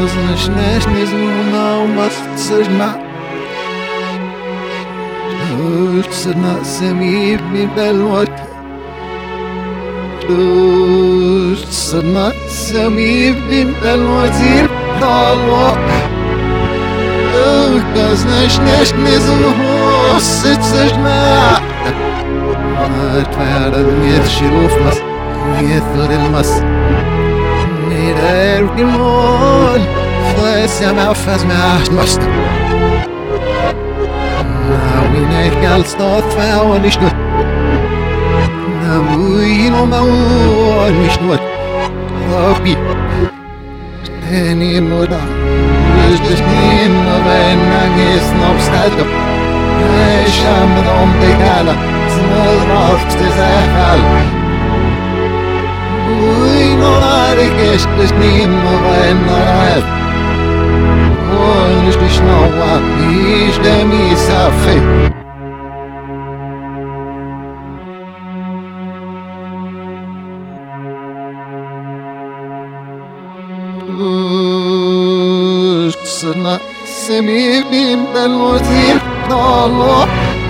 Znaš não mas ma Ulsna semi mi belwat Ulsna semi mi belwazir dalwa Znaš nizu sitsna Tvära med shilufmas Nethur ilmas Mirar gimon Fläsja med fäs med ahtmast Winner gal stad två nicht nur Na muin och maur nicht nur Robi Steni moda Just nin och vänna ges nobstad Sham dom begala Smödraft till sig själv Uin och arkesh just nin och vänna Nicht dich naua, ich der Misafe. Sana semi bim belozir dalo.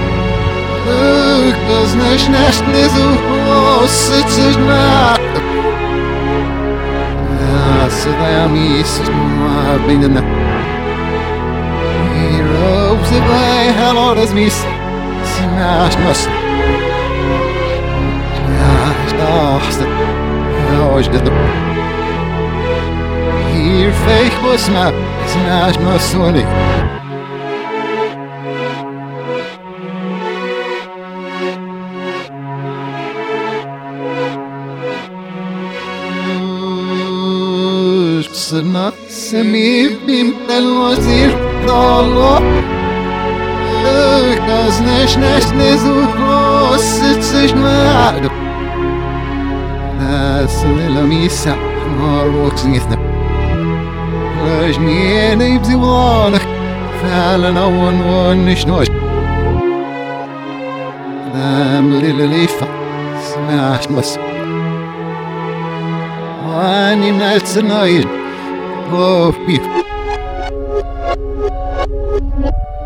Kız neş nezu ositsna. Sada mis ma binna. Heroes if I had all as me smash must Ja, ich dachte Ja, ich did the Hier fake was ma smash must sonny Sana semi bim telwazir dalo Znaš nezu ositsna Slila misa Marvoksnithna Rajmien ibziwanak Fälen awan nicht nur Lila lifa Smash mas Wani naltsanayin Oh, beef.